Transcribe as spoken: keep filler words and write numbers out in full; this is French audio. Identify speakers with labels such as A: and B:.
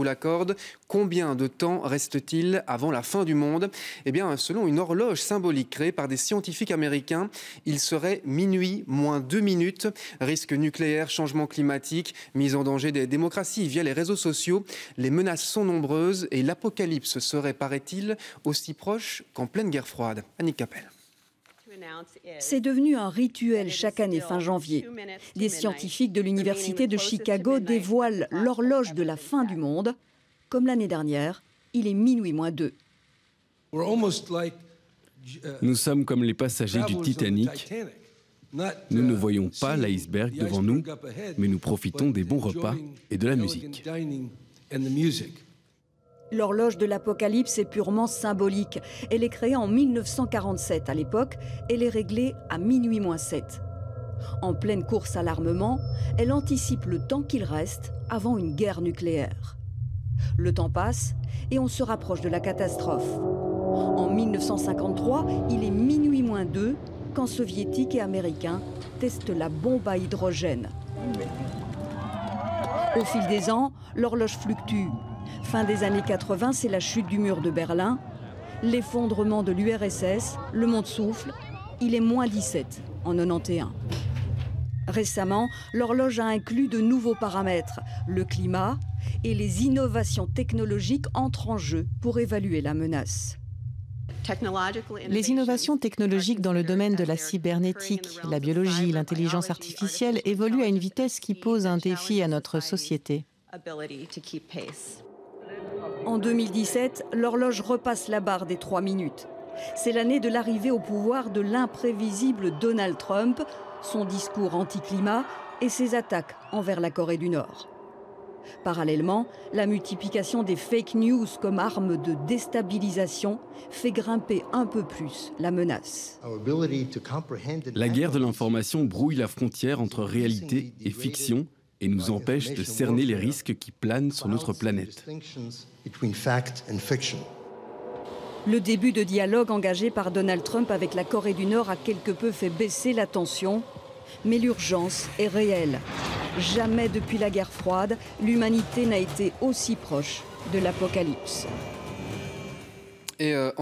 A: l'accorde. Combien de temps reste-t-il avant la fin du monde? Eh bien, selon une horloge symbolique créée par des scientifiques américains, il serait minuit moins deux minutes. Risque nucléaire, changement climatique, mise en danger des démocraties via les réseaux sociaux. Les menaces sont nombreuses et l'apocalypse serait, paraît-il, aussi proche qu'en pleine guerre froide. Annick Capel.
B: C'est devenu un rituel chaque année fin janvier. Des scientifiques de l'Université de Chicago dévoilent l'horloge de la fin du monde. Comme l'année dernière, il est minuit moins deux.
C: Nous sommes comme les passagers du Titanic. Nous ne voyons pas l'iceberg devant nous, mais nous profitons des bons repas et de la musique.
B: L'horloge de l'apocalypse est purement symbolique. Elle est créée en mille neuf cent quarante-sept. À l'époque, elle est réglée à minuit moins sept. En pleine course à l'armement, elle anticipe le temps qu'il reste avant une guerre nucléaire. Le temps passe et on se rapproche de la catastrophe. En mille neuf cent cinquante-trois, il est minuit moins deux quand Soviétiques et Américains testent la bombe à hydrogène. Au fil des ans, l'horloge fluctue. Fin des années quatre-vingt, c'est la chute du mur de Berlin, l'effondrement de l'U R S S, le monde souffle, il est moins dix-sept en quatre-vingt-onze. Récemment, l'horloge a inclus de nouveaux paramètres, le climat et les innovations technologiques entrent en jeu pour évaluer la menace.
D: Les innovations technologiques dans le domaine de la cybernétique, la biologie, l'intelligence artificielle évoluent à une vitesse qui pose un défi à notre société.
B: En deux mille dix-sept, l'horloge repasse la barre des trois minutes. C'est l'année de l'arrivée au pouvoir de l'imprévisible Donald Trump, son discours anti-climat et ses attaques envers la Corée du Nord. Parallèlement, la multiplication des fake news comme arme de déstabilisation fait grimper un peu plus la menace.
C: La guerre de l'information brouille la frontière entre réalité et fiction et nous empêche de cerner les risques qui planent sur notre planète.
B: Le début de dialogue engagé par Donald Trump avec la Corée du Nord a quelque peu fait baisser la tension, mais l'urgence est réelle. Jamais depuis la guerre froide, l'humanité n'a été aussi proche de l'apocalypse.
A: Et euh,